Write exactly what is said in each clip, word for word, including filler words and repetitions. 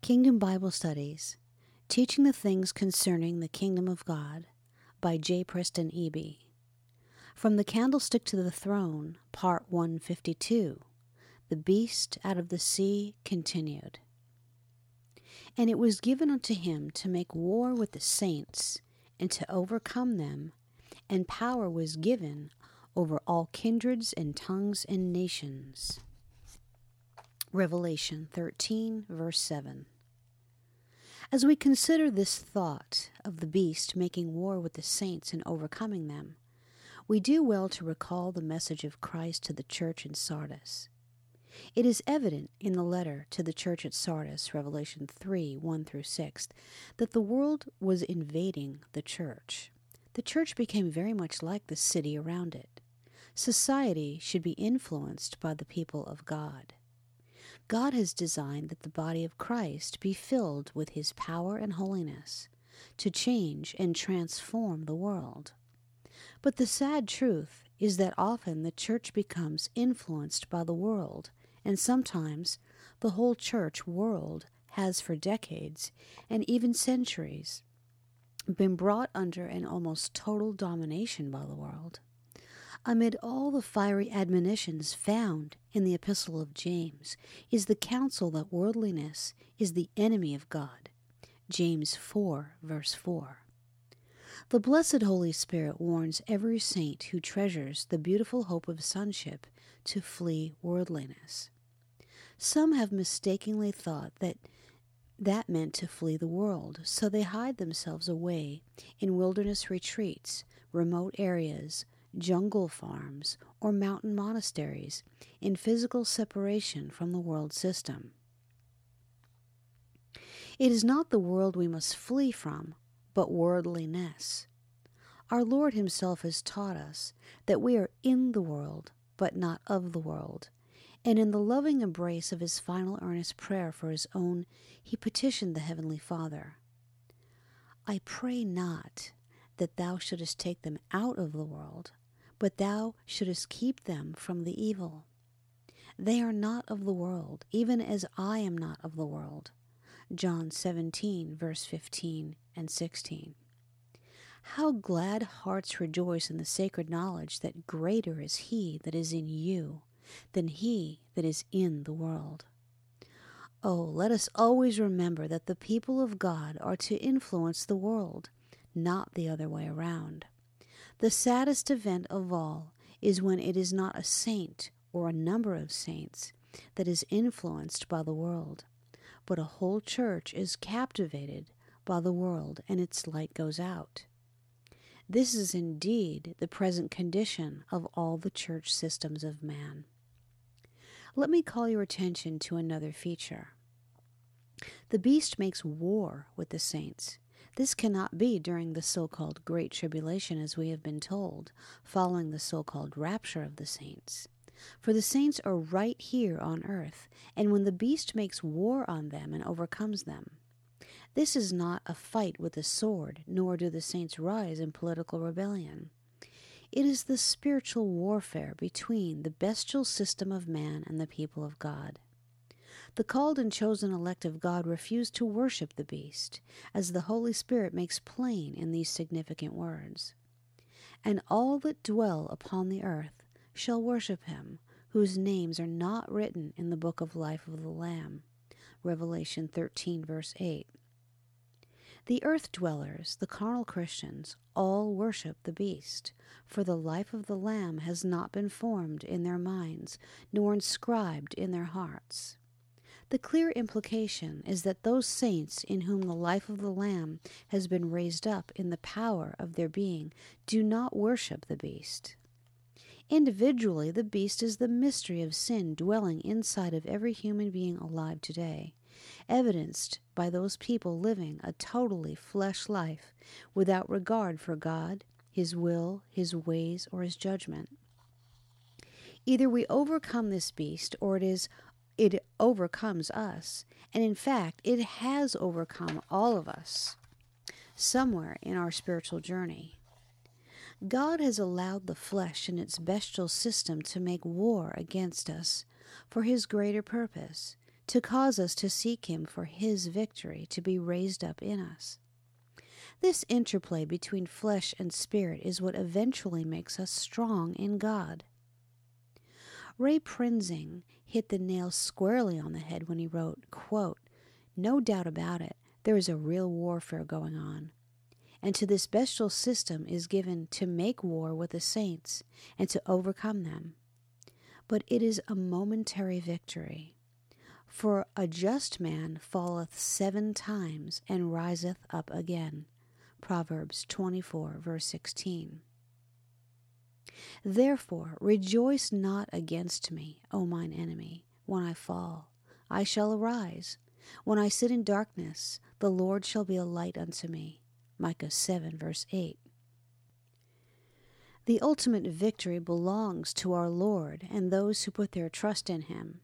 Kingdom Bible Studies, Teaching the Things Concerning the Kingdom of God by J. Preston Eby. From the Candlestick to the Throne, Part one fifty-two, The Beast Out of the Sea Continued. And it was given unto him to make war with the saints, and to overcome them, and power was given over all kindreds and tongues and nations. Revelation thirteen, verse seven. As we consider this thought of the beast making war with the saints and overcoming them, we do well to recall the message of Christ to the church in Sardis. It is evident in the letter to the church at Sardis, Revelation three, one through six, that the world was invading the church. The church became very much like the city around it. Society should be influenced by the people of God. God has designed that the body of Christ be filled with his power and holiness to change and transform the world. But the sad truth is that often the church becomes influenced by the world, and sometimes the whole church world has for decades and even centuries been brought under an almost total domination by the world. Amid all the fiery admonitions found in the Epistle of James is the counsel that worldliness is the enemy of God. James four, verse four. The blessed Holy Spirit warns every saint who treasures the beautiful hope of sonship to flee worldliness. Some have mistakenly thought that that meant to flee the world, so they hide themselves away in wilderness retreats, remote areas, jungle farms, or mountain monasteries in physical separation from the world system. It is not the world we must flee from, but worldliness. Our Lord himself has taught us that we are in the world, but not of the world. And in the loving embrace of his final earnest prayer for his own, he petitioned the Heavenly Father, I pray not that thou shouldest take them out of the world, but thou shouldest keep them from the evil. They are not of the world, even as I am not of the world. John seventeen, verse fifteen and sixteen. How glad hearts rejoice in the sacred knowledge that greater is he that is in you than he that is in the world. Oh, let us always remember that the people of God are to influence the world, not the other way around. The saddest event of all is when it is not a saint or a number of saints that is influenced by the world, but a whole church is captivated by the world and its light goes out. This is indeed the present condition of all the church systems of man. Let me call your attention to another feature. The beast makes war with the saints. This cannot be during the so-called Great Tribulation, as we have been told, following the so-called rapture of the saints. For the saints are right here on earth, and when the beast makes war on them and overcomes them, this is not a fight with a sword, nor do the saints rise in political rebellion. It is the spiritual warfare between the bestial system of man and the people of God. The called and chosen elect of God refuse to worship the beast, as the Holy Spirit makes plain in these significant words. And all that dwell upon the earth shall worship him, whose names are not written in the book of life of the Lamb. Revelation thirteen, verse eight. The earth dwellers, the carnal Christians, all worship the beast, for the life of the Lamb has not been formed in their minds, nor inscribed in their hearts. The clear implication is that those saints in whom the life of the Lamb has been raised up in the power of their being do not worship the beast. Individually, the beast is the mystery of sin dwelling inside of every human being alive today, evidenced by those people living a totally flesh life without regard for God, his will, his ways, or his judgment. Either we overcome this beast, or it is it overcomes us, and in fact, it has overcome all of us somewhere in our spiritual journey. God has allowed the flesh and its bestial system to make war against us for his greater purpose, to cause us to seek him for his victory to be raised up in us. This interplay between flesh and spirit is what eventually makes us strong in God. Ray Prinzing hit the nail squarely on the head when he wrote, quote, "No doubt about it, there is a real warfare going on. And to this bestial system is given to make war with the saints and to overcome them. But it is a momentary victory. For a just man falleth seven times and riseth up again." Proverbs twenty-four, verse sixteen. "Therefore rejoice not against me, O mine enemy, when I fall. I shall arise. When I sit in darkness, the Lord shall be a light unto me." Micah seven, verse eight. The ultimate victory belongs to our Lord and those who put their trust in him.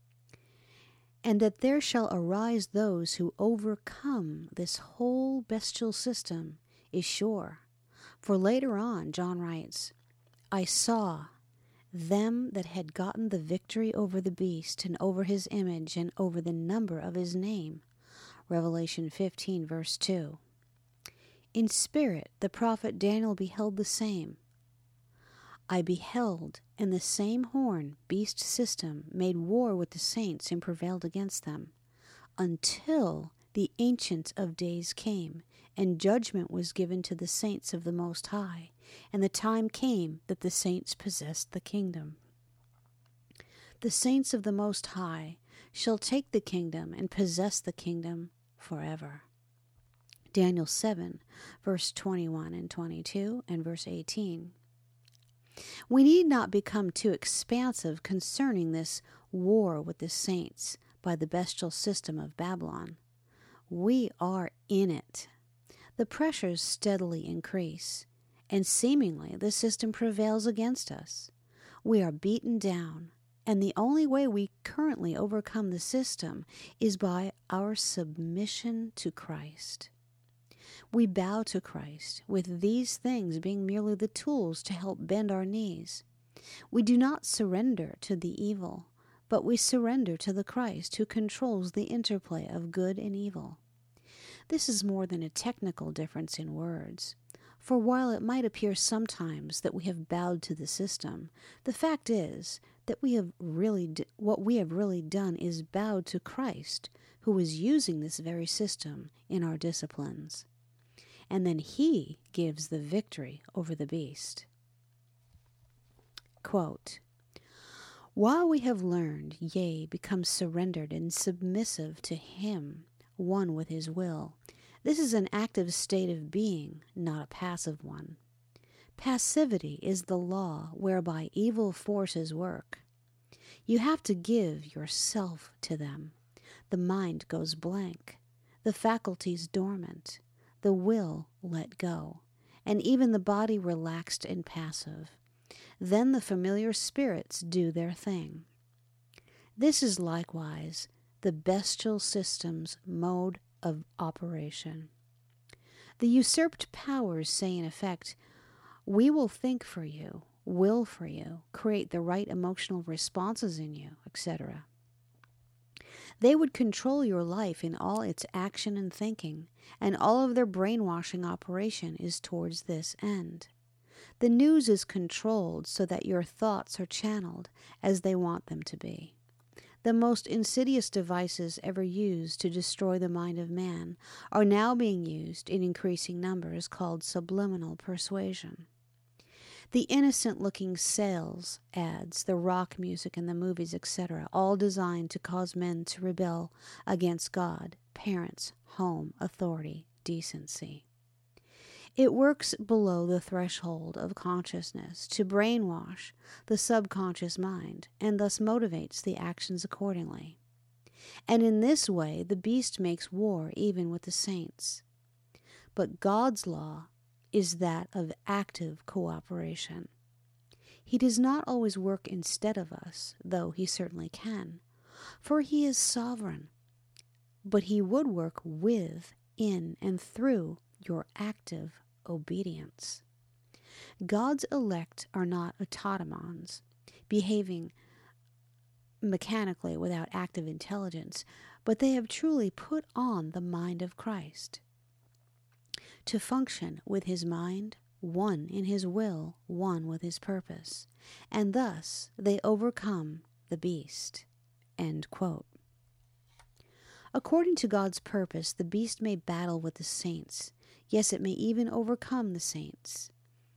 And that there shall arise those who overcome this whole bestial system is sure. For later on, John writes, "I saw them that had gotten the victory over the beast and over his image and over the number of his name." Revelation fifteen, verse two. In spirit, the prophet Daniel beheld the same. "I beheld, and the same horn, beast system, made war with the saints and prevailed against them, until the Ancient of Days came, and judgment was given to the saints of the Most High, and the time came that the saints possessed the kingdom. The saints of the Most High shall take the kingdom and possess the kingdom forever." Daniel seven, verse twenty-one and twenty-two, and verse eighteen. We need not become too expansive concerning this war with the saints by the bestial system of Babylon. We are in it. The pressures steadily increase, and seemingly the system prevails against us. We are beaten down, and the only way we currently overcome the system is by our submission to Christ. We bow to Christ, with these things being merely the tools to help bend our knees. We do not surrender to the evil, but we surrender to the Christ who controls the interplay of good and evil. This is more than a technical difference in words, for while it might appear sometimes that we have bowed to the system, the fact is that we have really d- what we have really done is bowed to Christ, who is using this very system in our disciplines. And then he gives the victory over the beast. Quote, "While we have learned, yea, become surrendered and submissive to him, one with his will, this is an active state of being, not a passive one. Passivity is the law whereby evil forces work. You have to give yourself to them. The mind goes blank, the faculties dormant, the will let go, and even the body relaxed and passive. Then the familiar spirits do their thing. This is likewise the bestial system's mode of operation. The usurped powers say in effect, we will think for you, will for you, create the right emotional responses in you, et cetera. They would control your life in all its action and thinking, and all of their brainwashing operation is towards this end. The news is controlled so that your thoughts are channeled as they want them to be. The most insidious devices ever used to destroy the mind of man are now being used in increasing numbers, called subliminal persuasion. The innocent-looking sales ads, the rock music and the movies, et cetera, all designed to cause men to rebel against God, parents, home, authority, decency. It works below the threshold of consciousness to brainwash the subconscious mind and thus motivates the actions accordingly. And in this way, the beast makes war even with the saints. But God's law is that of active cooperation. He does not always work instead of us, though he certainly can, for he is sovereign. But he would work with, in, and through your active obedience. God's elect are not automatons, behaving mechanically without active intelligence, but they have truly put on the mind of Christ. To function with his mind, one in his will, one with his purpose, and thus they overcome the beast. End quote. According to God's purpose, the beast may battle with the saints. Yes, it may even overcome the saints.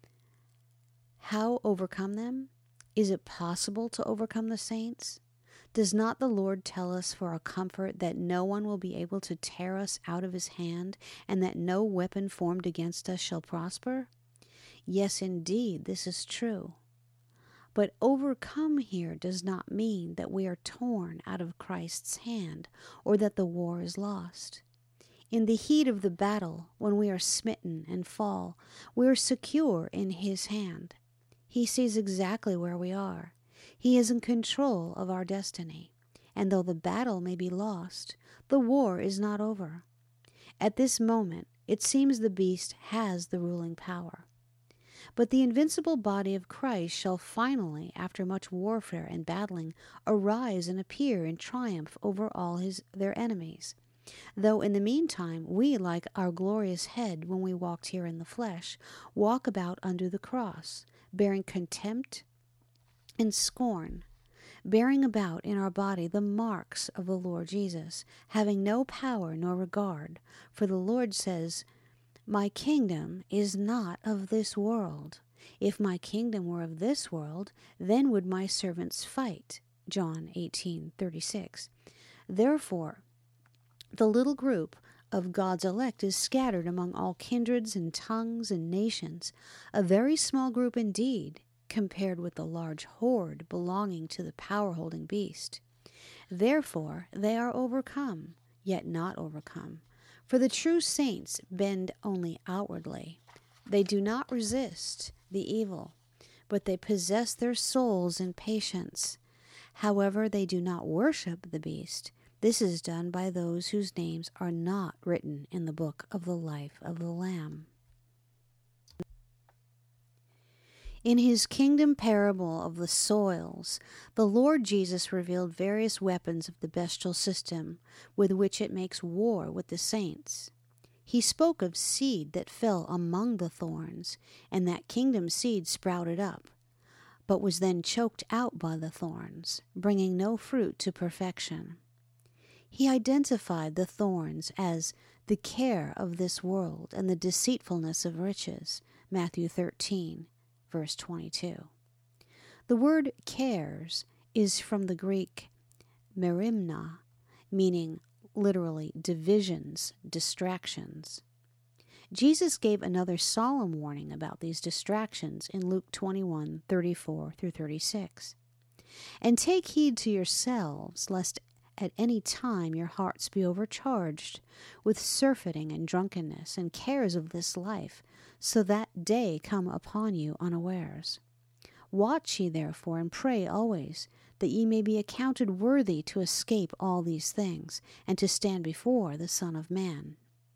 How overcome them? Is it possible to overcome the saints? Does not the Lord tell us for our comfort that no one will be able to tear us out of his hand, and that no weapon formed against us shall prosper? Yes, indeed, this is true. But overcome here does not mean that we are torn out of Christ's hand, or that the war is lost. In the heat of the battle, when we are smitten and fall, we are secure in his hand. He sees exactly where we are. He is in control of our destiny. And though the battle may be lost, the war is not over. At this moment, it seems the beast has the ruling power. But the invincible body of Christ shall finally, after much warfare and battling, arise and appear in triumph over all his their enemies. Though in the meantime we, like our glorious head when we walked here in the flesh, walk about under the cross, bearing contempt and scorn, bearing about in our body the marks of the Lord Jesus, having no power nor regard. For the Lord says, "My kingdom is not of this world. If my kingdom were of this world, then would my servants fight." John eighteen thirty-six. Therefore, the little group of God's elect is scattered among all kindreds and tongues and nations, a very small group indeed, compared with the large horde belonging to the power-holding beast. Therefore they are overcome, yet not overcome. For the true saints bend only outwardly. They do not resist the evil, but they possess their souls in patience. However, they do not worship the beast. This is done by those whose names are not written in the book of the life of the Lamb. In his kingdom parable of the soils, the Lord Jesus revealed various weapons of the bestial system with which it makes war with the saints. He spoke of seed that fell among the thorns, and that kingdom seed sprouted up, but was then choked out by the thorns, bringing no fruit to perfection. He identified the thorns as the care of this world and the deceitfulness of riches, Matthew thirteen, verse twenty-two. The word cares is from the Greek merimna, meaning literally divisions, distractions. Jesus gave another solemn warning about these distractions in Luke twenty-one, thirty-four through thirty-six. And take heed to yourselves, lest at any time your hearts be overcharged with surfeiting and drunkenness and cares of this life, so that day come upon you unawares. Watch ye therefore, and pray always, that ye may be accounted worthy to escape all these things, and to stand before the Son of Man.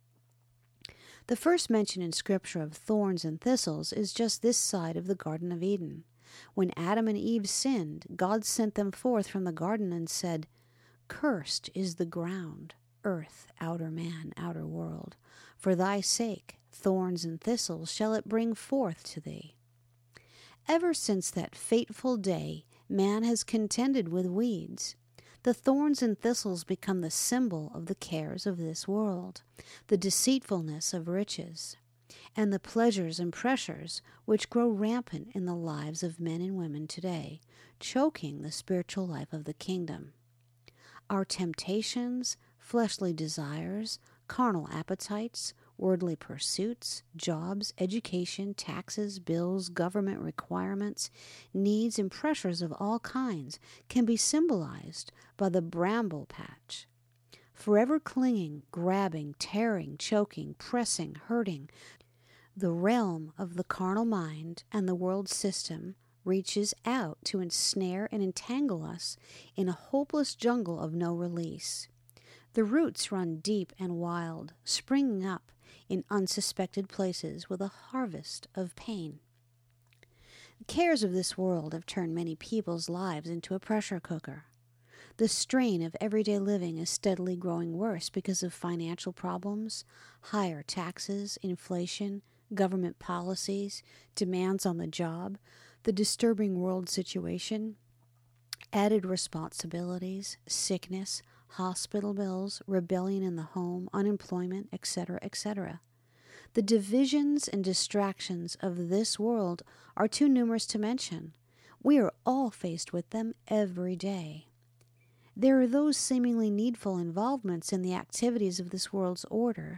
The first mention in Scripture of thorns and thistles is just this side of the Garden of Eden. When Adam and Eve sinned, God sent them forth from the garden and said, "Cursed is the ground, earth, outer man, outer world. For thy sake, thorns and thistles shall it bring forth to thee." Ever since that fateful day, man has contended with weeds. The thorns and thistles become the symbol of the cares of this world, the deceitfulness of riches, and the pleasures and pressures which grow rampant in the lives of men and women today, choking the spiritual life of the kingdom. Our temptations, fleshly desires, carnal appetites, worldly pursuits, jobs, education, taxes, bills, government requirements, needs, and pressures of all kinds can be symbolized by the bramble patch. Forever clinging, grabbing, tearing, choking, pressing, hurting, the realm of the carnal mind and the world system reaches out to ensnare and entangle us in a hopeless jungle of no release. The roots run deep and wild, springing up in unsuspected places with a harvest of pain. The cares of this world have turned many people's lives into a pressure cooker. The strain of everyday living is steadily growing worse because of financial problems, higher taxes, inflation, government policies, demands on the job, the disturbing world situation, added responsibilities, sickness, hospital bills, rebellion in the home, unemployment, et cetera, et cetera. The divisions and distractions of this world are too numerous to mention. We are all faced with them every day. There are those seemingly needful involvements in the activities of this world's order,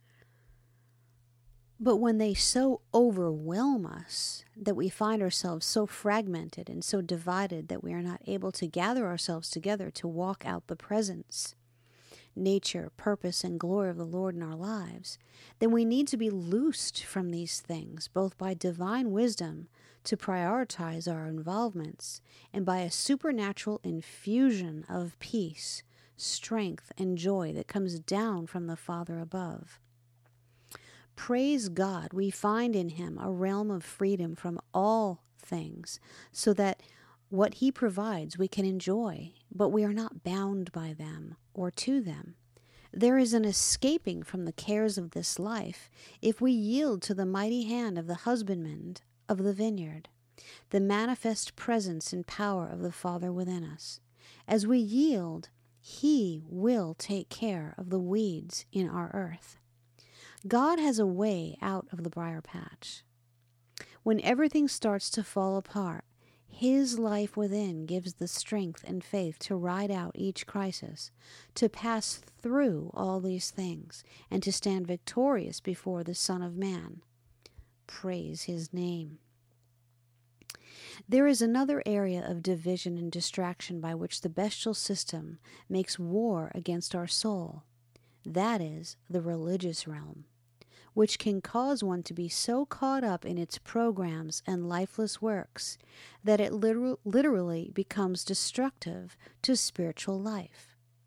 but when they so overwhelm us that we find ourselves so fragmented and so divided that we are not able to gather ourselves together to walk out the presence, nature, purpose, and glory of the Lord in our lives, then we need to be loosed from these things, both by divine wisdom to prioritize our involvements and by a supernatural infusion of peace, strength, and joy that comes down from the Father above. Praise God, we find in Him a realm of freedom from all things, so that what He provides we can enjoy, but we are not bound by them or to them. There is an escaping from the cares of this life if we yield to the mighty hand of the husbandman of the vineyard, the manifest presence and power of the Father within us. As we yield, He will take care of the weeds in our earth. God has a way out of the briar patch. When everything starts to fall apart, His life within gives the strength and faith to ride out each crisis, to pass through all these things, and to stand victorious before the Son of Man. Praise His name. There is another area of division and distraction by which the bestial system makes war against our soul. That is the religious realm, which can cause one to be so caught up in its programs and lifeless works that it liter- literally becomes destructive to spiritual life.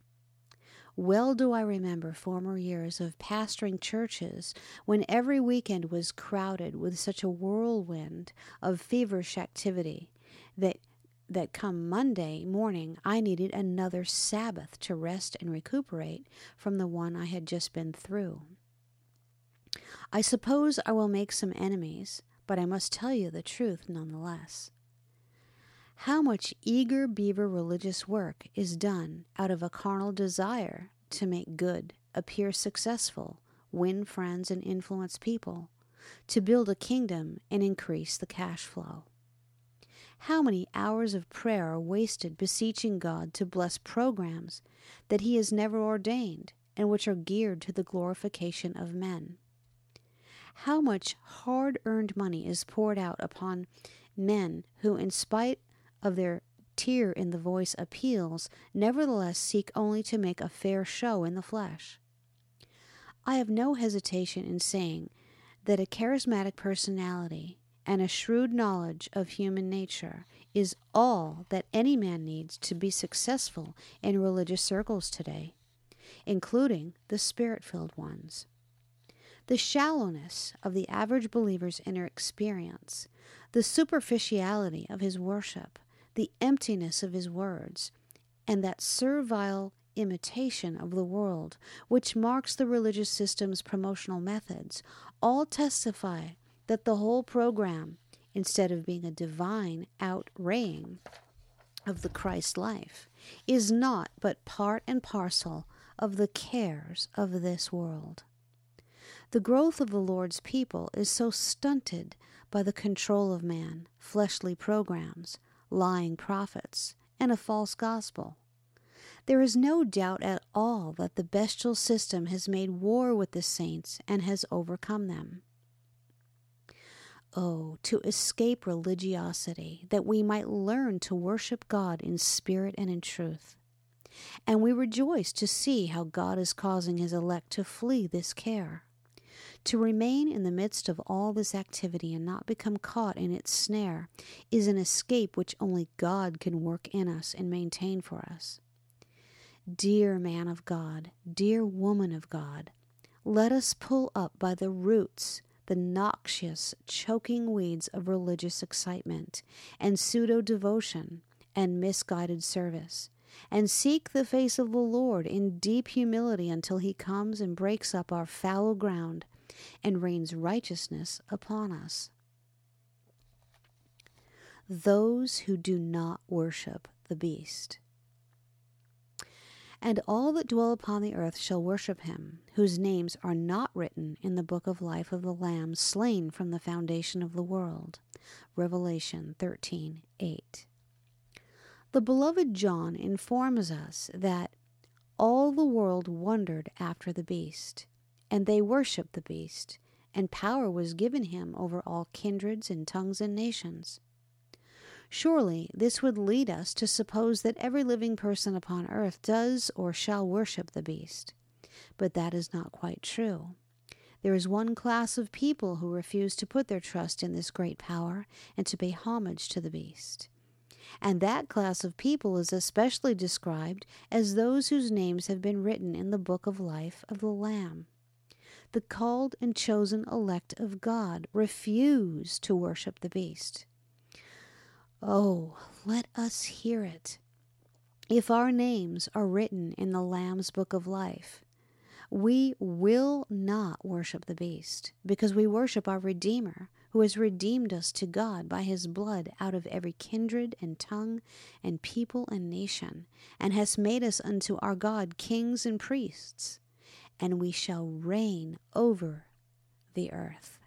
Well do I remember former years of pastoring churches when every weekend was crowded with such a whirlwind of feverish activity that that come Monday morning I needed another Sabbath to rest and recuperate from the one I had just been through. I suppose I will make some enemies, but I must tell you the truth nonetheless. How much eager beaver religious work is done out of a carnal desire to make good, appear successful, win friends and influence people, to build a kingdom and increase the cash flow. How many hours of prayer are wasted beseeching God to bless programs that He has never ordained and which are geared to the glorification of men? How much hard-earned money is poured out upon men who, in spite of their tear in the voice appeals, nevertheless seek only to make a fair show in the flesh? I have no hesitation in saying that a charismatic personality and a shrewd knowledge of human nature is all that any man needs to be successful in religious circles today, including the spirit-filled ones. The shallowness of the average believer's inner experience, the superficiality of his worship, the emptiness of his words, and that servile imitation of the world which marks the religious system's promotional methods all testify that the whole program, instead of being a divine outraying of the Christ life, is not but part and parcel of the cares of this world. The growth of the Lord's people is so stunted by the control of man, fleshly programs, lying prophets, and a false gospel. There is no doubt at all that the bestial system has made war with the saints and has overcome them. Oh, to escape religiosity, that we might learn to worship God in spirit and in truth. And we rejoice to see how God is causing His elect to flee this care. To remain in the midst of all this activity and not become caught in its snare is an escape which only God can work in us and maintain for us. Dear man of God, dear woman of God, let us pull up by the roots the noxious, choking weeds of religious excitement and pseudo-devotion and misguided service, and seek the face of the Lord in deep humility until he comes and breaks up our fallow ground and rains righteousness upon us. Those who do not worship the beast. And all that dwell upon the earth shall worship him, whose names are not written in the book of life of the Lamb slain from the foundation of the world. Revelation thirteen eight. The beloved John informs us that all the world wondered after the beast, and they worshipped the beast, and power was given him over all kindreds and tongues and nations. Surely this would lead us to suppose that every living person upon earth does or shall worship the beast. But that is not quite true. There is one class of people who refuse to put their trust in this great power and to pay homage to the beast. And that class of people is especially described as those whose names have been written in the book of life of the Lamb. The called and chosen elect of God refuse to worship the beast. Oh, let us hear it. If our names are written in the Lamb's book of life, we will not worship the beast, because we worship our Redeemer, who has redeemed us to God by his blood out of every kindred and tongue and people and nation, and has made us unto our God kings and priests, and we shall reign over the earth.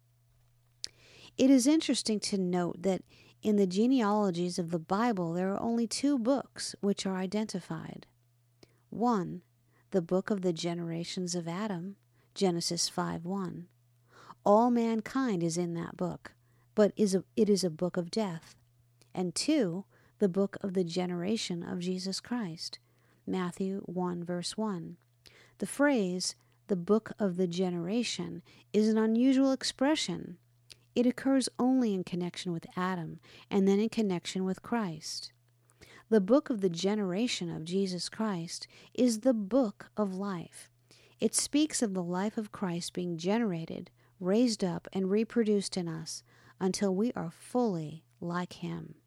It is interesting to note that in the genealogies of the Bible, there are only two books which are identified. One, the book of the generations of Adam, Genesis five one. All mankind is in that book, but is a, it is a book of death. And two, the book of the generation of Jesus Christ, Matthew one verse one. The phrase, the book of the generation, is an unusual expression. It occurs only in connection with Adam, and then in connection with Christ. The book of the generation of Jesus Christ is the book of life. It speaks of the life of Christ being generated, raised up, and reproduced in us until we are fully like him.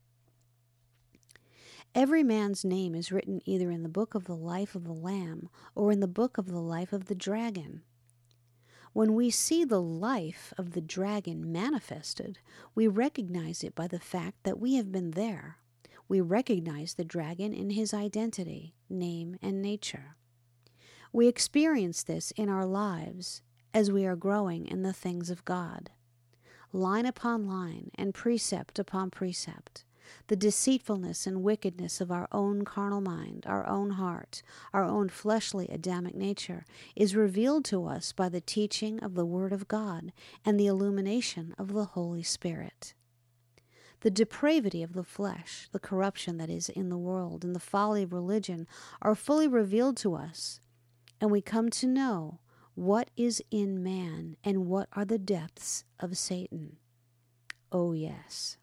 Every man's name is written either in the book of the life of the Lamb or in the book of the life of the dragon. When we see the life of the dragon manifested, we recognize it by the fact that we have been there. We recognize the dragon in his identity, name, and nature. We experience this in our lives as we are growing in the things of God. Line upon line and precept upon precept, the deceitfulness and wickedness of our own carnal mind, our own heart, our own fleshly Adamic nature is revealed to us by the teaching of the Word of God and the illumination of the Holy Spirit. The depravity of the flesh, the corruption that is in the world, and the folly of religion are fully revealed to us, and we come to know what is in man and what are the depths of Satan. Oh, yes.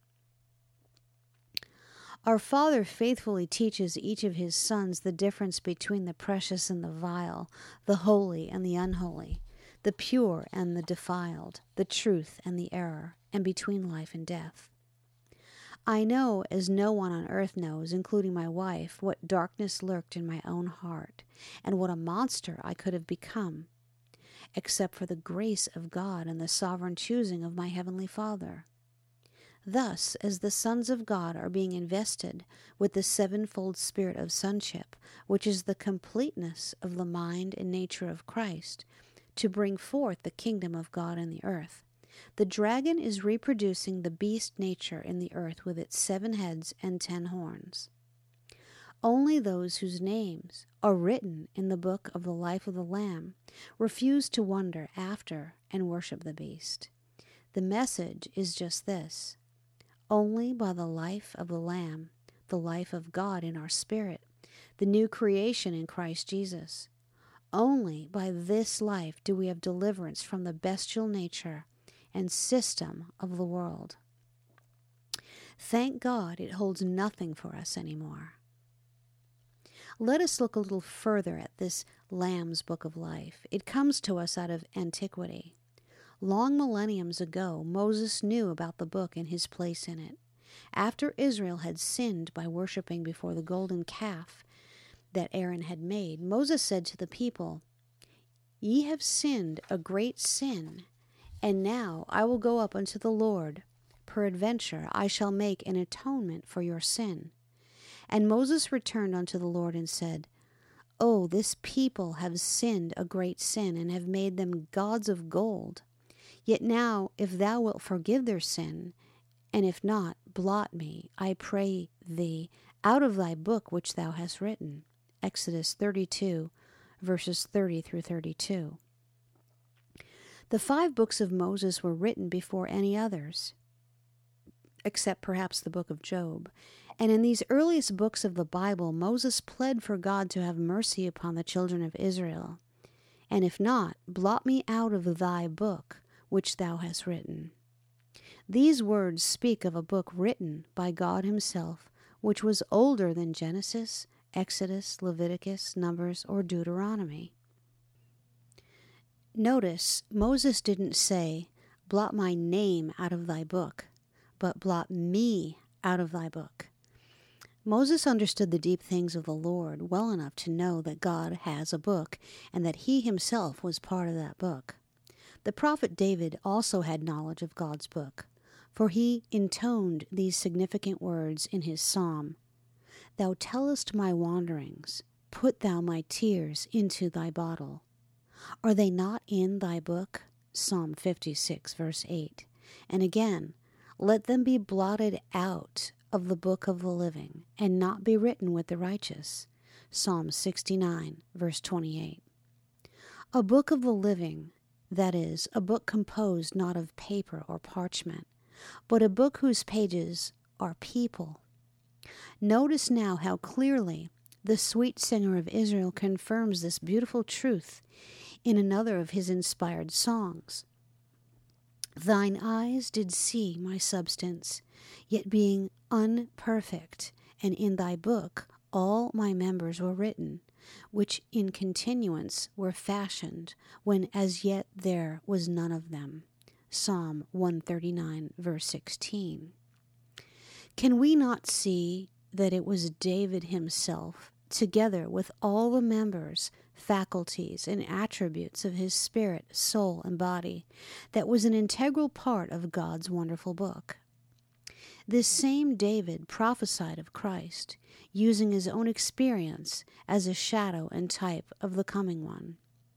Our Father faithfully teaches each of his sons the difference between the precious and the vile, the holy and the unholy, the pure and the defiled, the truth and the error, and between life and death. I know, as no one on earth knows, including my wife, what darkness lurked in my own heart, and what a monster I could have become, except for the grace of God and the sovereign choosing of my Heavenly Father. Thus, as the sons of God are being invested with the sevenfold spirit of sonship, which is the completeness of the mind and nature of Christ, to bring forth the kingdom of God in the earth, the dragon is reproducing the beast nature in the earth with its seven heads and ten horns. Only those whose names are written in the book of the life of the Lamb refuse to wonder after and worship the beast. The message is just this: only by the life of the Lamb, the life of God in our spirit, the new creation in Christ Jesus, only by this life do we have deliverance from the bestial nature and system of the world. Thank God it holds nothing for us anymore. Let us look a little further at this Lamb's book of life. It comes to us out of antiquity. Long millenniums ago, Moses knew about the book and his place in it. After Israel had sinned by worshiping before the golden calf that Aaron had made, Moses said to the people, "Ye have sinned a great sin, and now I will go up unto the Lord. Peradventure I shall make an atonement for your sin." And Moses returned unto the Lord and said, "Oh, this people have sinned a great sin, and have made them gods of gold. Yet now, if thou wilt forgive their sin, and if not, blot me, I pray thee, out of thy book which thou hast written." Exodus thirty-two, verses thirty through thirty-two. The five books of Moses were written before any others, except perhaps the book of Job. And in these earliest books of the Bible, Moses pled for God to have mercy upon the children of Israel. "And if not, blot me out of thy book which thou hast written." These words speak of a book written by God himself, which was older than Genesis, Exodus, Leviticus, Numbers, or Deuteronomy. Notice, Moses didn't say, "Blot my name out of thy book," but "blot me out of thy book." Moses understood the deep things of the Lord well enough to know that God has a book, and that he himself was part of that book. The prophet David also had knowledge of God's book, for he intoned these significant words in his psalm, "Thou tellest my wanderings, put thou my tears into thy bottle. Are they not in thy book?" Psalm fifty-six, verse eight. And again, "Let them be blotted out of the book of the living, and not be written with the righteous." Psalm sixty-nine, verse twenty-eight. A book of the living, that is, a book composed not of paper or parchment, but a book whose pages are people. Notice now how clearly the sweet singer of Israel confirms this beautiful truth in another of his inspired songs. "Thine eyes did see my substance, yet being unperfect, and in thy book all my members were written, which in continuance were fashioned, when as yet there was none of them." Psalm one thirty-nine, verse sixteen. Can we not see that it was David himself, together with all the members, faculties, and attributes of his spirit, soul, and body, that was an integral part of God's wonderful book? This same David prophesied of Christ, using his own experience as a shadow and type of the coming one.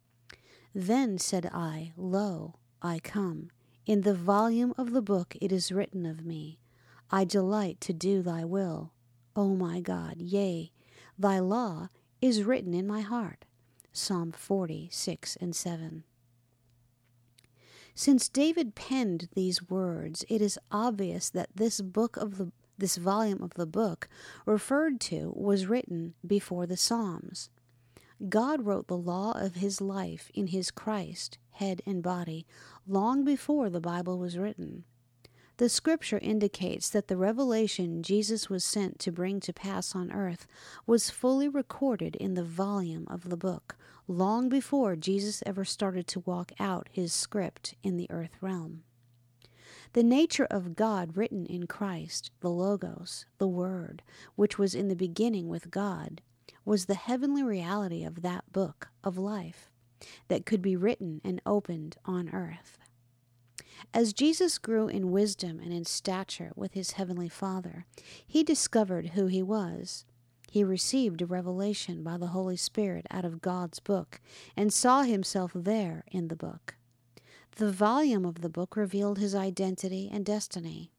"Then said I, Lo, I come. In the volume of the book it is written of me. I delight to do thy will, O my God, yea, thy law is written in my heart." Psalm forty, six and seven. Since David penned these words, it is obvious that this book of the this volume of the book referred to was written before the Psalms. God wrote the law of his life in his Christ, head and body, long before the Bible was written. The scripture indicates that the revelation Jesus was sent to bring to pass on earth was fully recorded in the volume of the book, long before Jesus ever started to walk out his script in the earth realm. The nature of God written in Christ, the Logos, the Word, which was in the beginning with God, was the heavenly reality of that book of life that could be written and opened on earth. As Jesus grew in wisdom and in stature with his heavenly Father, he discovered who he was. He received a revelation by the Holy Spirit out of God's book and saw himself there in the book. The volume of the book revealed his identity and destiny.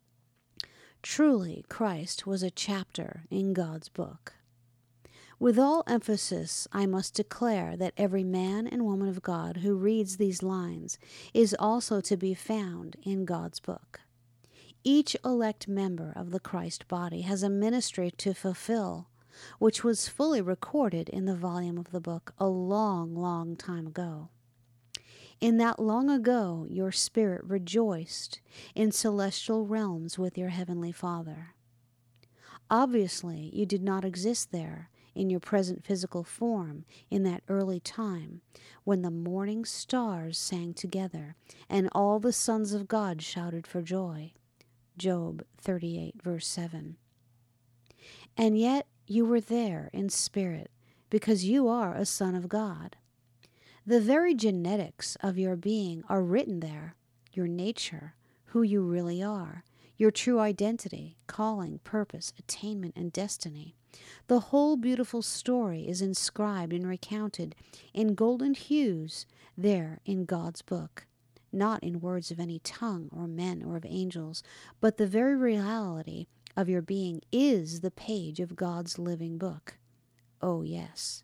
Truly, Christ was a chapter in God's book. With all emphasis, I must declare that every man and woman of God who reads these lines is also to be found in God's book. Each elect member of the Christ body has a ministry to fulfill, which was fully recorded in the volume of the book a long, long time ago. In that long ago, your spirit rejoiced in celestial realms with your heavenly Father. Obviously, you did not exist there in your present physical form in that early time when the morning stars sang together and all the sons of God shouted for joy. Job thirty-eight, verse seven. And yet you were there in spirit because you are a son of God. The very genetics of your being are written there, your nature, who you really are, your true identity, calling, purpose, attainment, and destiny. The whole beautiful story is inscribed and recounted in golden hues there in God's book, not in words of any tongue or men or of angels, but the very reality of your being is the page of God's living book. Oh, yes.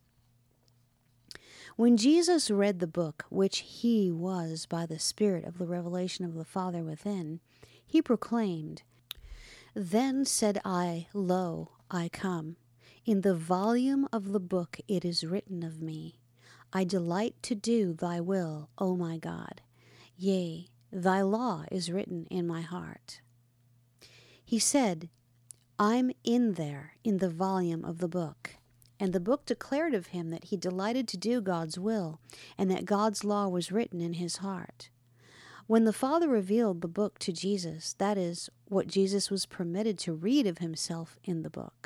When Jesus read the book, which he was by the Spirit of the revelation of the Father within, he proclaimed, Then said I, Lo, I come. In the volume of the book it is written of me. I delight to do thy will, O my God. Yea, thy law is written in my heart. He said, I'm in there, in the volume of the book. And the book declared of him that he delighted to do God's will, and that God's law was written in his heart. When the Father revealed the book to Jesus, that is, what Jesus was permitted to read of himself in the book.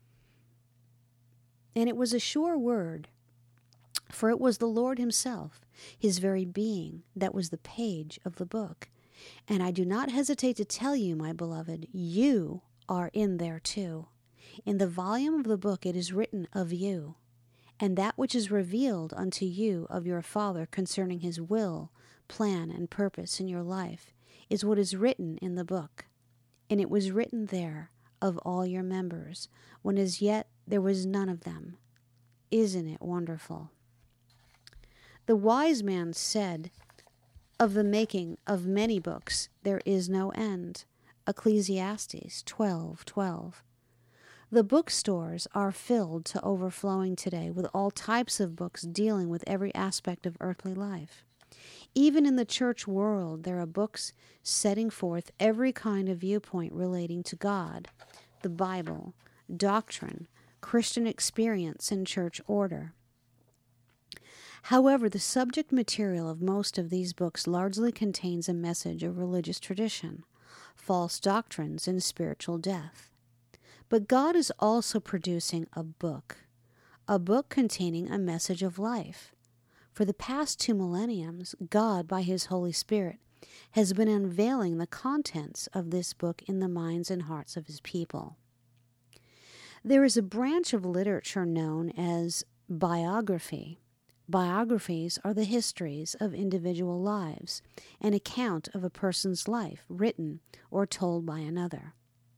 And it was a sure word, for it was the Lord himself, his very being, that was the page of the book. And I do not hesitate to tell you, my beloved, you are in there too. In the volume of the book it is written of you, and that which is revealed unto you of your Father concerning his will, plan, and purpose in your life is what is written in the book. And it was written there of all your members, when as yet there was none of them. Isn't it wonderful? The wise man said, Of the making of many books there is no end. Ecclesiastes twelve twelve. The bookstores are filled to overflowing today with all types of books dealing with every aspect of earthly life. Even in the church world, there are books setting forth every kind of viewpoint relating to God, the Bible, doctrine, Christian experience, and church order. However, the subject material of most of these books largely contains a message of religious tradition, false doctrines, and spiritual death. But God is also producing a book, a book containing a message of life. For the past two millenniums, God, by his Holy Spirit, has been unveiling the contents of this book in the minds and hearts of his people. There is a branch of literature known as biography. Biographies are the histories of individual lives, an account of a person's life written or told by another.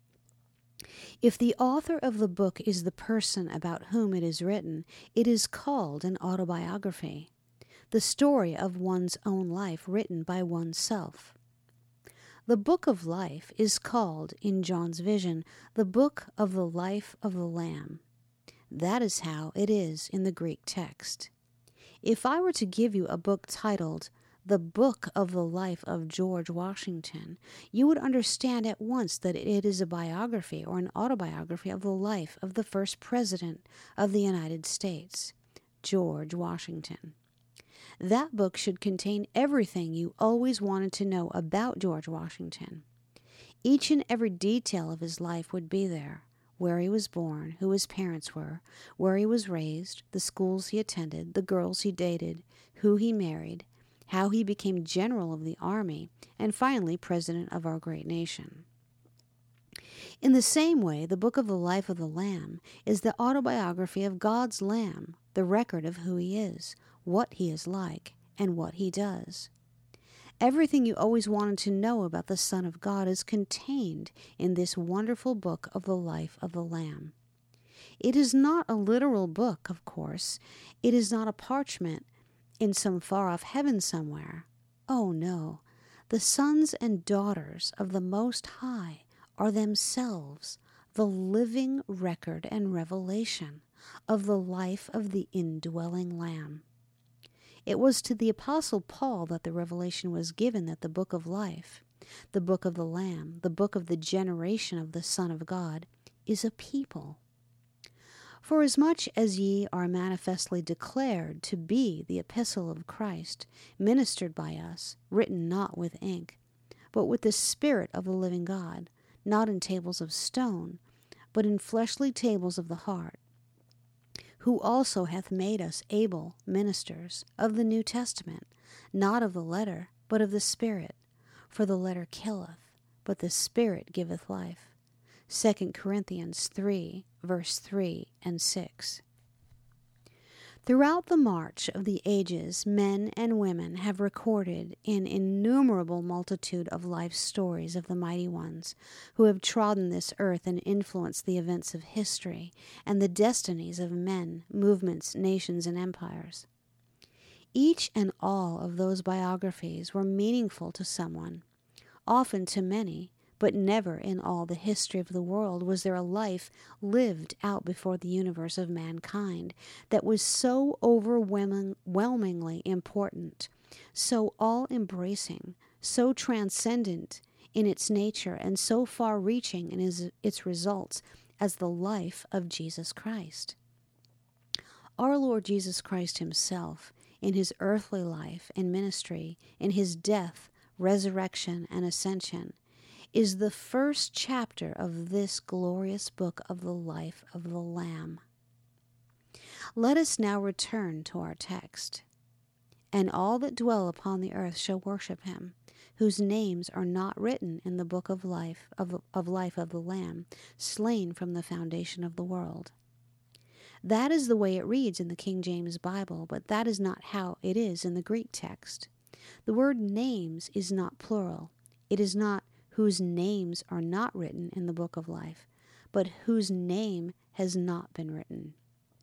If the author of the book is the person about whom it is written, it is called an autobiography, the story of one's own life written by oneself. The book of life is called, in John's vision, the book of the life of the Lamb. That is how it is in the Greek text. If I were to give you a book titled The Book of the Life of George Washington, you would understand at once that it is a biography or an autobiography of the life of the first president of the United States, George Washington. That book should contain everything you always wanted to know about George Washington. Each and every detail of his life would be there. Where he was born, who his parents were, where he was raised, the schools he attended, the girls he dated, who he married, how he became general of the army, and finally president of our great nation. In the same way, the book of the life of the Lamb is the autobiography of God's Lamb, the record of who he is, what he is like, and what he does. Everything you always wanted to know about the Son of God is contained in this wonderful book of the life of the Lamb. It is not a literal book, of course. It is not a parchment in some far-off heaven somewhere. Oh, no. The sons and daughters of the Most High are themselves the living record and revelation of the life of the indwelling Lamb. It was to the Apostle Paul that the revelation was given that the book of life, the book of the Lamb, the book of the generation of the Son of God, is a people. Forasmuch as ye are manifestly declared to be the epistle of Christ, ministered by us, written not with ink, but with the Spirit of the living God, not in tables of stone, but in fleshly tables of the heart, who also hath made us able ministers of the New Testament, not of the letter, but of the Spirit. For the letter killeth, but the Spirit giveth life. Second Corinthians three, verse three and six. Throughout the march of the ages, men and women have recorded an innumerable multitude of life stories of the mighty ones who have trodden this earth and influenced the events of history and the destinies of men, movements, nations, and empires. Each and all of those biographies were meaningful to someone, often to many, but never in all the history of the world was there a life lived out before the universe of mankind that was so overwhelmingly important, so all-embracing, so transcendent in its nature, and so far-reaching in its, its results as the life of Jesus Christ. Our Lord Jesus Christ himself, in his earthly life and ministry, in his death, resurrection, and ascension, is the first chapter of this glorious book of the life of the Lamb. Let us now return to our text. And all that dwell upon the earth shall worship him, whose names are not written in the book of life of, of life of the Lamb, slain from the foundation of the world. That is the way it reads in the King James Bible, but that is not how it is in the Greek text. The word names is not plural. It is not whose names are not written in the book of life, but whose name has not been written.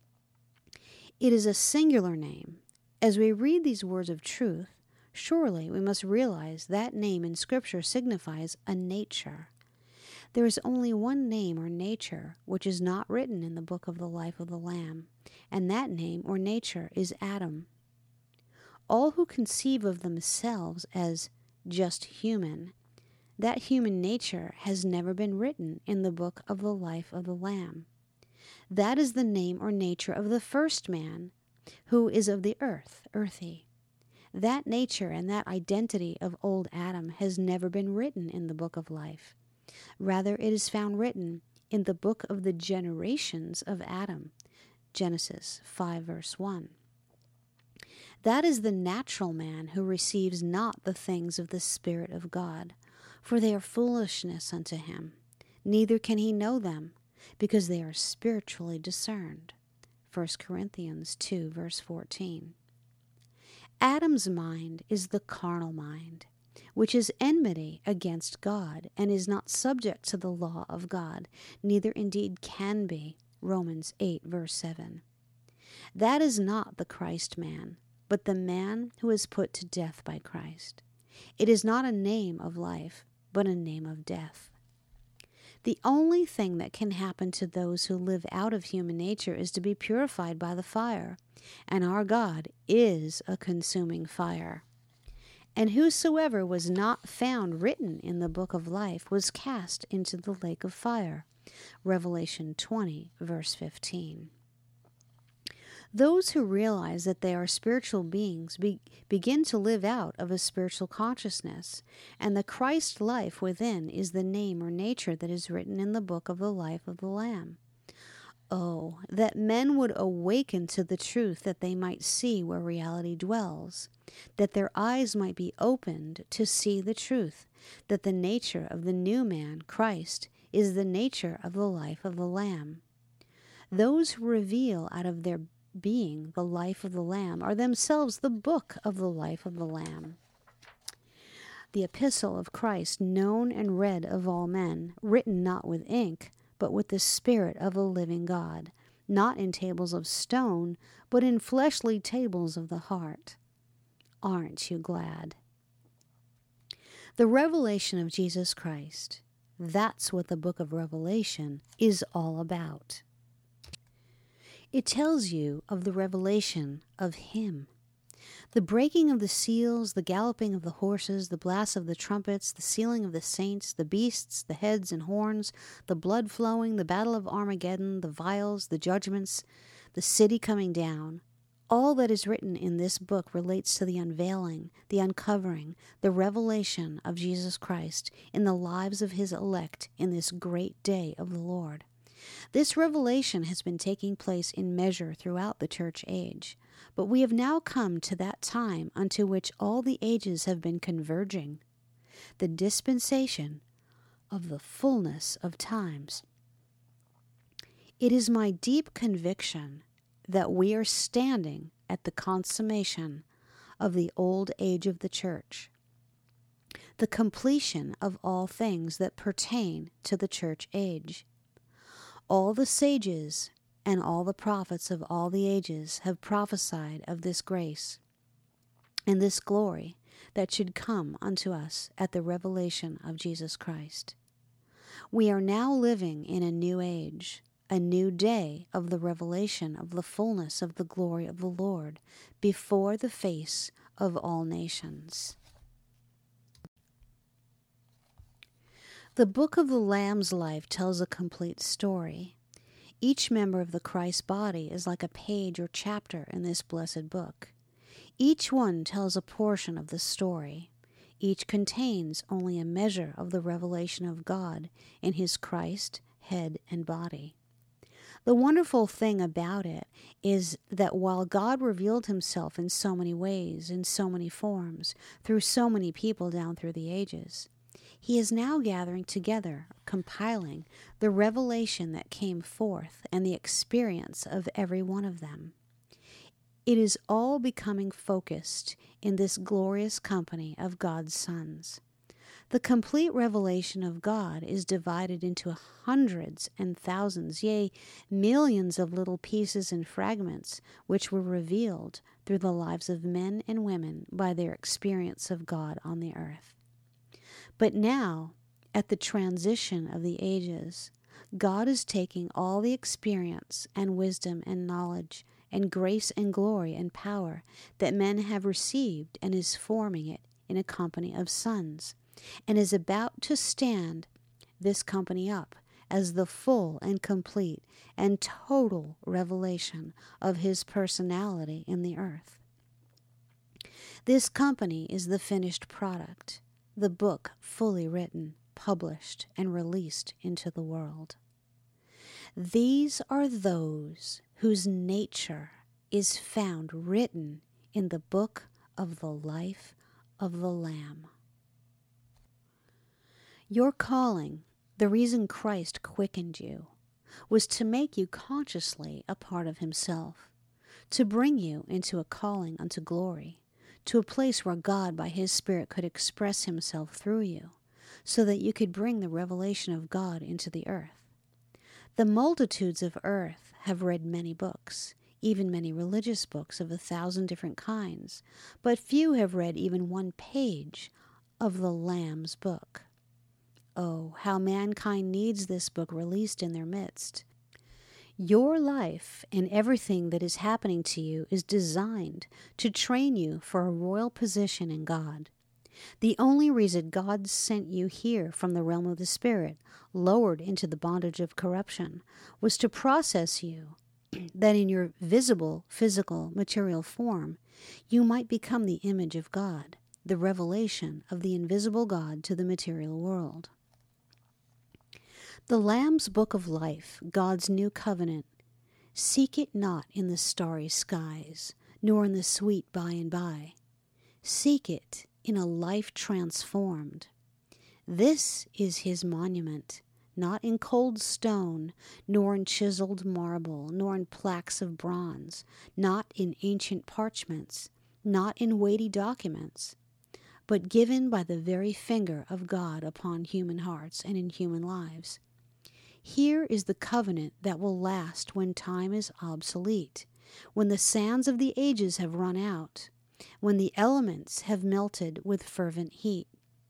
It is a singular name. As we read these words of truth, surely we must realize that name in Scripture signifies a nature. There is only one name or nature which is not written in the book of the life of the Lamb, and that name or nature is Adam. All who conceive of themselves as just human, that human nature has never been written in the book of the life of the Lamb. That is the name or nature of the first man, who is of the earth, earthy. That nature and that identity of old Adam has never been written in the book of life. Rather, it is found written in the book of the generations of Adam, Genesis five, verse one. That is the natural man who receives not the things of the Spirit of God, for they are foolishness unto him, neither can he know them, because they are spiritually discerned. First Corinthians two, verse fourteen. Adam's mind is the carnal mind, which is enmity against God, and is not subject to the law of God, neither indeed can be. Romans eight, verse seven. That is not the Christ man, but the man who is put to death by Christ. It is not a name of life, but a name of death. The only thing that can happen to those who live out of human nature is to be purified by the fire, and our God is a consuming fire. And whosoever was not found written in the book of life was cast into the lake of fire. Revelation twenty, verse fifteen. Those who realize that they are spiritual beings be, begin to live out of a spiritual consciousness, and the Christ life within is the name or nature that is written in the book of the life of the Lamb. Oh, that men would awaken to the truth, that they might see where reality dwells, that their eyes might be opened to see the truth, that the nature of the new man, Christ, is the nature of the life of the Lamb. Those who reveal out of their being the life of the Lamb are themselves the book of the life of the Lamb. The epistle of Christ, known and read of all men, written not with ink, but with the Spirit of the living God, not in tables of stone, but in fleshly tables of the heart. Aren't you glad? The revelation of Jesus Christ, that's what the book of Revelation is all about. It tells you of the revelation of Him. The breaking of the seals, the galloping of the horses, the blast of the trumpets, the sealing of the saints, the beasts, the heads and horns, the blood flowing, the battle of Armageddon, the vials, the judgments, the city coming down. All that is written in this book relates to the unveiling, the uncovering, the revelation of Jesus Christ in the lives of his elect in this great day of the Lord. This revelation has been taking place in measure throughout the church age, but we have now come to that time unto which all the ages have been converging, the dispensation of the fullness of times. It is my deep conviction that we are standing at the consummation of the old age of the church, the completion of all things that pertain to the church age. All the sages and all the prophets of all the ages have prophesied of this grace and this glory that should come unto us at the revelation of Jesus Christ. We are now living in a new age, a new day of the revelation of the fullness of the glory of the Lord before the face of all nations. The book of the Lamb's life tells a complete story. Each member of the Christ body is like a page or chapter in this blessed book. Each one tells a portion of the story. Each contains only a measure of the revelation of God in his Christ, head, and body. The wonderful thing about it is that while God revealed himself in so many ways, in so many forms, through so many people down through the ages, he is now gathering together, compiling the revelation that came forth and the experience of every one of them. It is all becoming focused in this glorious company of God's sons. The complete revelation of God is divided into hundreds and thousands, yea, millions of little pieces and fragments which were revealed through the lives of men and women by their experience of God on the earth. But now, at the transition of the ages, God is taking all the experience and wisdom and knowledge and grace and glory and power that men have received and is forming it in a company of sons, and is about to stand this company up as the full and complete and total revelation of his personality in the earth. This company is the finished product, the book fully written, published, and released into the world. These are those whose nature is found written in the book of the life of the Lamb. Your calling, the reason Christ quickened you, was to make you consciously a part of himself, to bring you into a calling unto glory, to a place where God by his Spirit could express himself through you, so that you could bring the revelation of God into the earth. The multitudes of earth have read many books, even many religious books of a thousand different kinds, but few have read even one page of the Lamb's book. Oh, how mankind needs this book released in their midst. Your life and everything that is happening to you is designed to train you for a royal position in God. The only reason God sent you here from the realm of the Spirit, lowered into the bondage of corruption, was to process you, that in your visible, physical, material form, you might become the image of God, the revelation of the invisible God to the material world. The Lamb's book of life, God's new covenant, seek it not in the starry skies, nor in the sweet by and by. Seek it in a life transformed. This is his monument, not in cold stone, nor in chiseled marble, nor in plaques of bronze, not in ancient parchments, not in weighty documents, but given by the very finger of God upon human hearts and in human lives. Here is the covenant that will last when time is obsolete, when the sands of the ages have run out, when the elements have melted with fervent heat.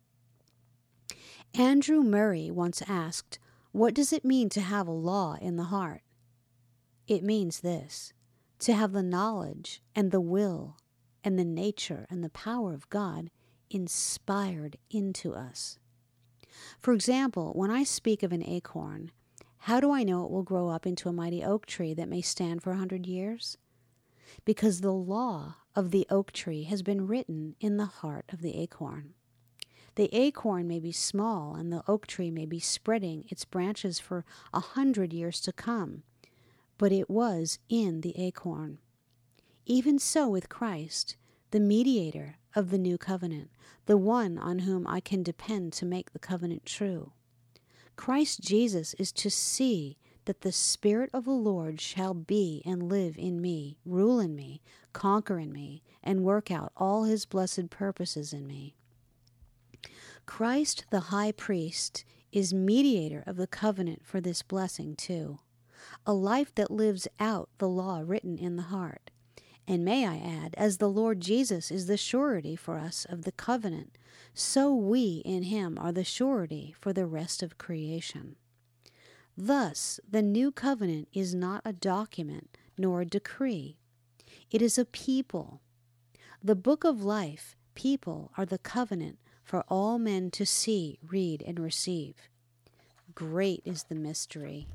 Andrew Murray once asked, "What does it mean to have a law in the heart?" It means this: to have the knowledge and the will and the nature and the power of God inspired into us. For example, when I speak of an acorn, how do I know it will grow up into a mighty oak tree that may stand for a hundred years? because the law of the oak tree has been written in the heart of the acorn. The acorn may be small, and the oak tree may be spreading its branches for a hundred years to come, but it was in the acorn. Even so with Christ, the mediator of the new covenant, the one on whom I can depend to make the covenant true. Christ Jesus is to see that the Spirit of the Lord shall be and live in me, rule in me, conquer in me, and work out all his blessed purposes in me. Christ the high priest is mediator of the covenant for this blessing too, a life that lives out the law written in the heart. And may I add, as the Lord Jesus is the surety for us of the covenant, so we in him are the surety for the rest of creation. Thus, the new covenant is not a document nor a decree. It is a people. The book of life, people, are the covenant for all men to see, read, and receive. Great is the mystery.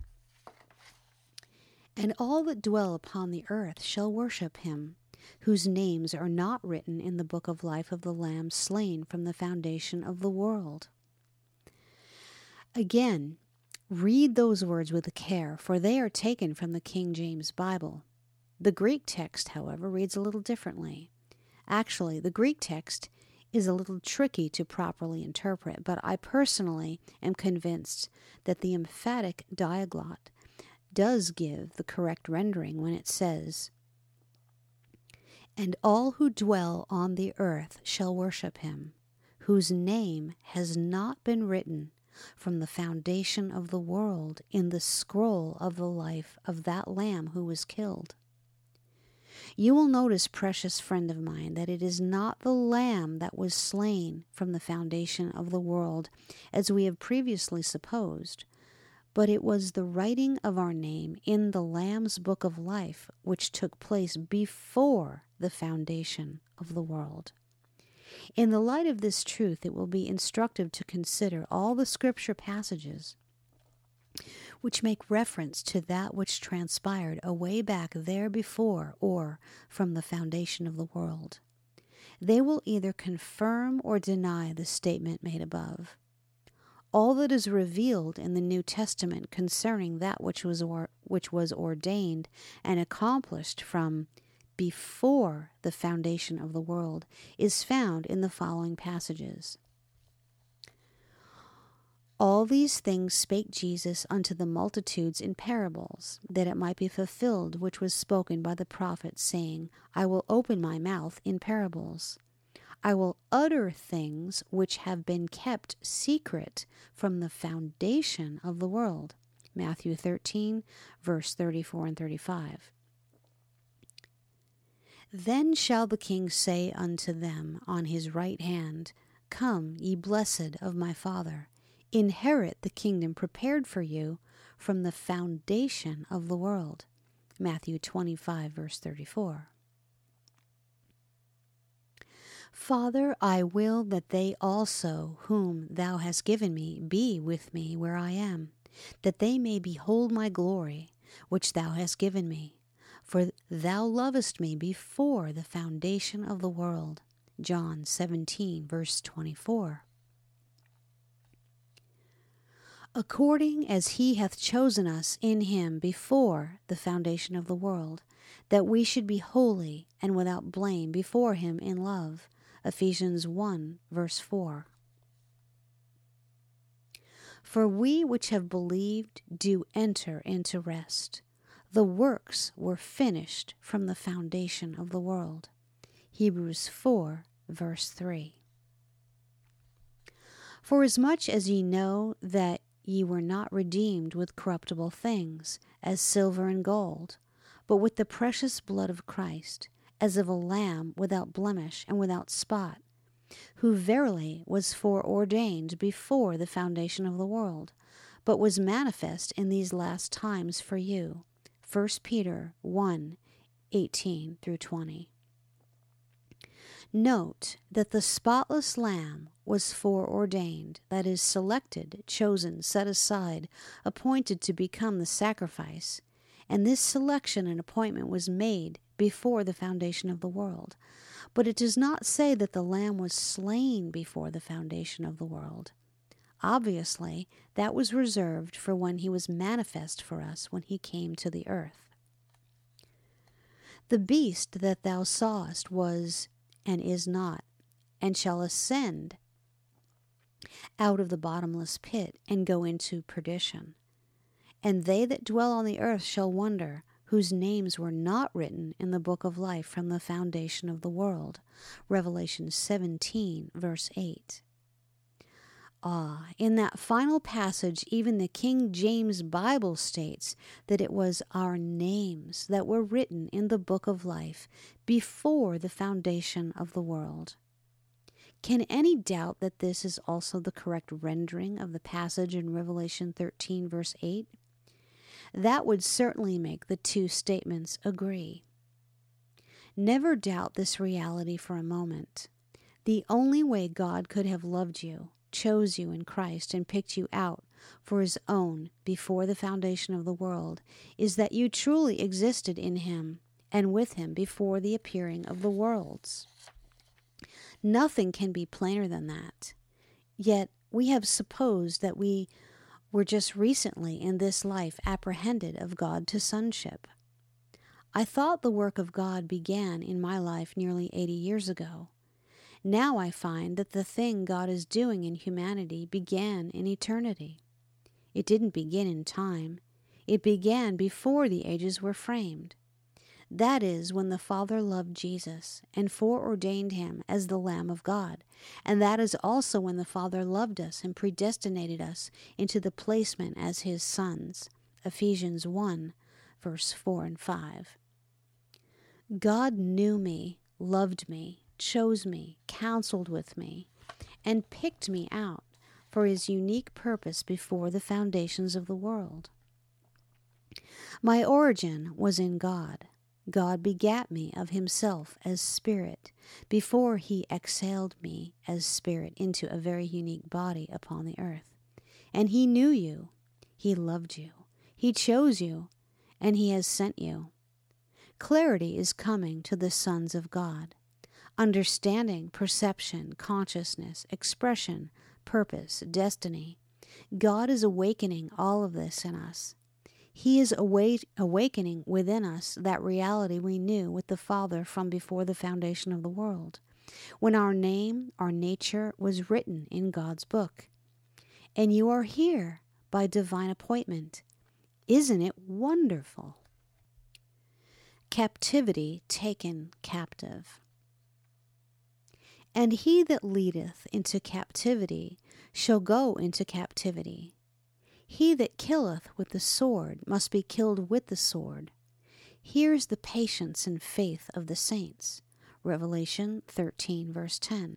And all that dwell upon the earth shall worship him, whose names are not written in the book of life of the Lamb slain from the foundation of the world. Again, read those words with care, for they are taken from the King James Bible. The Greek text, however, reads a little differently. Actually, the Greek text is a little tricky to properly interpret, but I personally am convinced that the emphatic diaglott does give the correct rendering when it says, "And all who dwell on the earth shall worship him, whose name has not been written from the foundation of the world in the scroll of the life of that Lamb who was killed." You will notice, precious friend of mine, that it is not the Lamb that was slain from the foundation of the world, as we have previously supposed, but it was the writing of our name in the Lamb's book of life, which took place before the foundation of the world. In the light of this truth, it will be instructive to consider all the scripture passages which make reference to that which transpired away back there before or from the foundation of the world. They will either confirm or deny the statement made above. All that is revealed in the New Testament concerning that which was or, which was ordained and accomplished from before the foundation of the world is found in the following passages. All these things spake Jesus unto the multitudes in parables, that it might be fulfilled which was spoken by the prophet, saying, I will open my mouth in parables. I will utter things which have been kept secret from the foundation of the world. Matthew thirteen, verse thirty-four and thirty-five. Then shall the king say unto them on his right hand, Come, ye blessed of my Father, inherit the kingdom prepared for you from the foundation of the world. Matthew twenty-five, verse thirty-four. Father, I will that they also, whom thou hast given me, be with me where I am, that they may behold my glory, which thou hast given me. For thou lovest me before the foundation of the world. John seventeen, verse twenty-four. According as he hath chosen us in him before the foundation of the world, that we should be holy and without blame before him in love. Ephesians one, verse four. For we which have believed do enter into rest. The works were finished from the foundation of the world. Hebrews four, verse three. Forasmuch as ye know that ye were not redeemed with corruptible things, as silver and gold, but with the precious blood of Christ, as of a lamb without blemish and without spot, who verily was foreordained before the foundation of the world, but was manifest in these last times for you. First Peter one, eighteen through twenty. Note that the spotless lamb was foreordained, that is, selected, chosen, set aside, appointed to become the sacrifice, and this selection and appointment was made before the foundation of the world. But it does not say that the Lamb was slain before the foundation of the world. Obviously, that was reserved for when he was manifest for us when he came to the earth. The beast that thou sawest was and is not, and shall ascend out of the bottomless pit and go into perdition. And they that dwell on the earth shall wonder, whose names were not written in the book of life from the foundation of the world. Revelation seventeen, verse eight. Ah, in that final passage, even the King James Bible states that it was our names that were written in the book of life before the foundation of the world. Can any doubt that this is also the correct rendering of the passage in Revelation thirteen, verse eight? That would certainly make the two statements agree. Never doubt this reality for a moment. The only way God could have loved you, chose you in Christ, and picked you out for his own before the foundation of the world is that you truly existed in him and with him before the appearing of the worlds. Nothing can be plainer than that. Yet we have supposed that we were just recently in this life apprehended of God to sonship. I thought the work of God began in my life nearly eighty years ago. Now I find that the thing God is doing in humanity began in eternity. It didn't begin in time. It began before the ages were framed. That is when the Father loved Jesus and foreordained him as the Lamb of God. And that is also when the Father loved us and predestinated us into the placement as his sons. Ephesians one, verse four and five. God knew me, loved me, chose me, counseled with me, and picked me out for his unique purpose before the foundations of the world. My origin was in God. God begat me of himself as spirit before he exhaled me as spirit into a very unique body upon the earth. And he knew you, he loved you, he chose you, and he has sent you. Clarity is coming to the sons of God. Understanding, perception, consciousness, expression, purpose, destiny. God is awakening all of this in us. He is awake, awakening within us that reality we knew with the Father from before the foundation of the world, when our name, our nature was written in God's book. And you are here by divine appointment. Isn't it wonderful? Captivity taken captive. And he that leadeth into captivity shall go into captivity. He that killeth with the sword must be killed with the sword. Here's the patience and faith of the saints. Revelation thirteen, verse ten.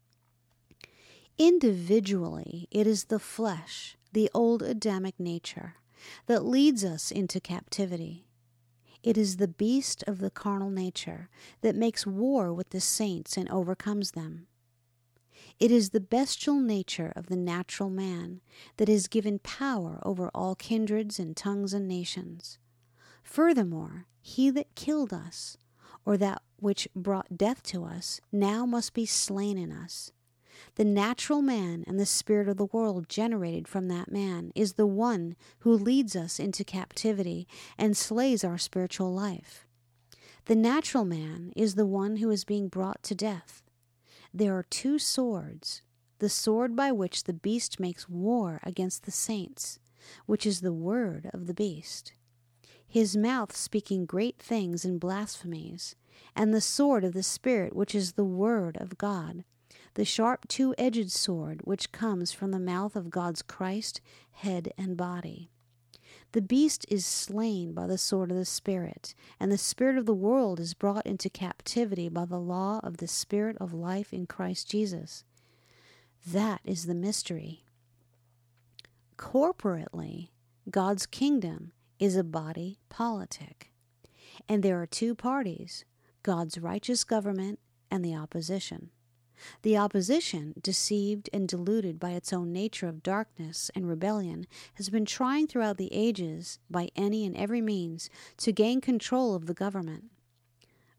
Individually, it is the flesh, the old Adamic nature, that leads us into captivity. It is the beast of the carnal nature that makes war with the saints and overcomes them. It is the bestial nature of the natural man that is given power over all kindreds and tongues and nations. Furthermore, he that killed us, or that which brought death to us, now must be slain in us. The natural man and the spirit of the world generated from that man is the one who leads us into captivity and slays our spiritual life. The natural man is the one who is being brought to death. There are two swords, the sword by which the beast makes war against the saints, which is the word of the beast, his mouth speaking great things and blasphemies, and the sword of the Spirit, which is the word of God, the sharp two-edged sword which comes from the mouth of God's Christ, head and body. The beast is slain by the sword of the Spirit, and the spirit of the world is brought into captivity by the law of the Spirit of life in Christ Jesus. That is the mystery. Corporately, God's kingdom is a body politic, and there are two parties, God's righteous government and the opposition. The opposition, deceived and deluded by its own nature of darkness and rebellion, has been trying throughout the ages, by any and every means, to gain control of the government.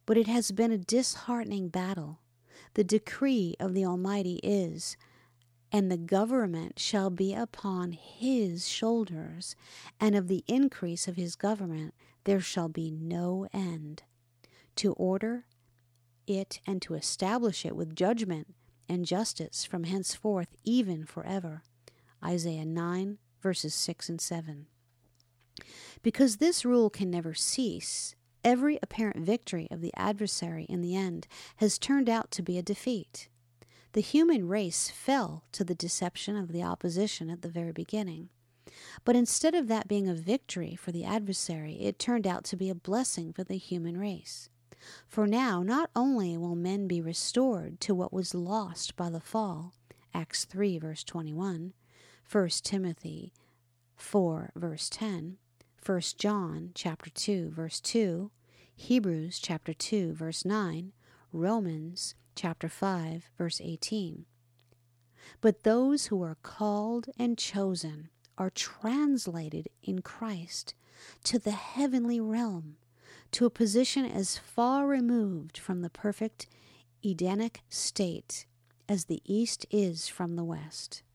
but it has been a disheartening battle. The decree of the Almighty is, and the government shall be upon his shoulders, and of the increase of his government there shall be no end, to order it and to establish it with judgment and justice from henceforth even forever. Isaiah nine, verses six and seven. Because this rule can never cease, every apparent victory of the adversary in the end has turned out to be a defeat. The human race fell to the deception of the opposition at the very beginning. But instead of that being a victory for the adversary, it turned out to be a blessing for the human race. For now, not only will men be restored to what was lost by the fall, Acts three, verse twenty-one, First Timothy four, verse ten, First John chapter two, verse two, Hebrews chapter two, verse nine, Romans chapter five, verse eighteen. But those who are called and chosen are translated in Christ to the heavenly realm, to a position as far removed from the perfect Edenic state as the east is from the west.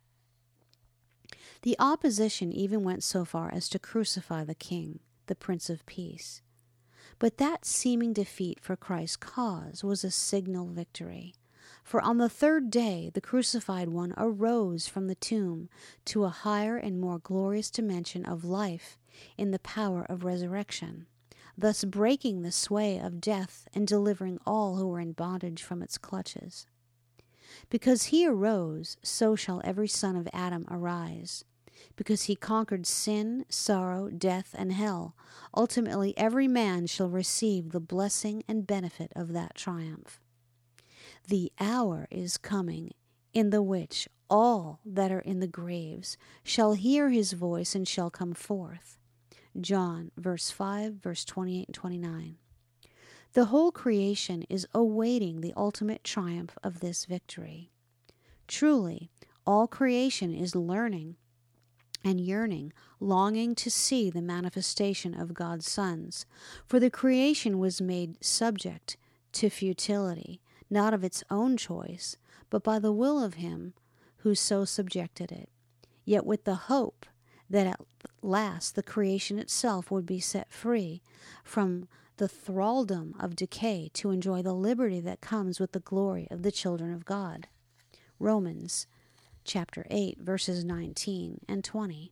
The opposition even went so far as to crucify the King, the Prince of Peace. But that seeming defeat for Christ's cause was a signal victory. For on the third day the crucified one arose from the tomb to a higher and more glorious dimension of life in the power of resurrection, thus breaking the sway of death and delivering all who were in bondage from its clutches. Because he arose, so shall every son of Adam arise. Because he conquered sin, sorrow, death, and hell, ultimately every man shall receive the blessing and benefit of that triumph. The hour is coming in the which all that are in the graves shall hear his voice and shall come forth. John, verse five, verse twenty-eight and twenty-nine. The whole creation is awaiting the ultimate triumph of this victory. Truly, all creation is learning and yearning, longing to see the manifestation of God's sons, for the creation was made subject to futility, not of its own choice, but by the will of him who so subjected it, yet with the hope that at last the creation itself would be set free from the thraldom of decay to enjoy the liberty that comes with the glory of the children of God. Romans chapter eight, verses nineteen and twenty.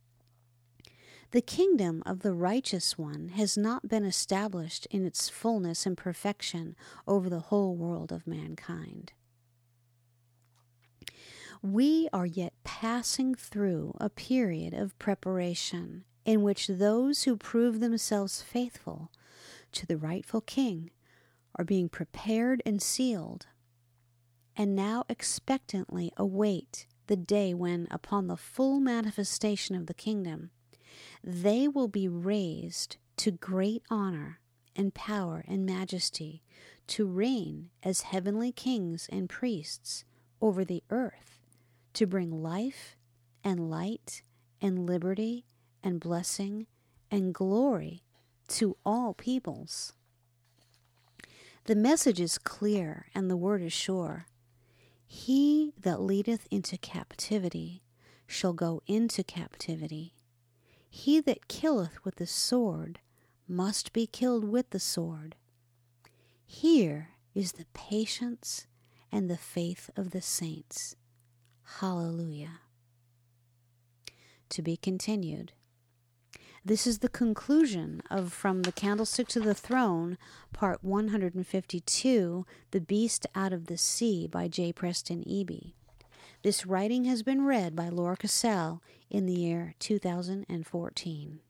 The kingdom of the righteous one has not been established in its fullness and perfection over the whole world of mankind. We are yet passing through a period of preparation in which those who prove themselves faithful to the rightful king are being prepared and sealed, and now expectantly await the day when, upon the full manifestation of the kingdom, they will be raised to great honor and power and majesty to reign as heavenly kings and priests over the earth, to bring life and light and liberty and blessing and glory to all peoples. The message is clear and the word is sure. He that leadeth into captivity shall go into captivity. He that killeth with the sword must be killed with the sword. Here is the patience and the faith of the saints. Hallelujah. To be continued. This is the conclusion of From the Candlestick to the Throne, Part one hundred fifty-two, The Beast Out of the Sea by J. Preston Eby. This writing has been read by Laura Cassell in the year two thousand fourteen.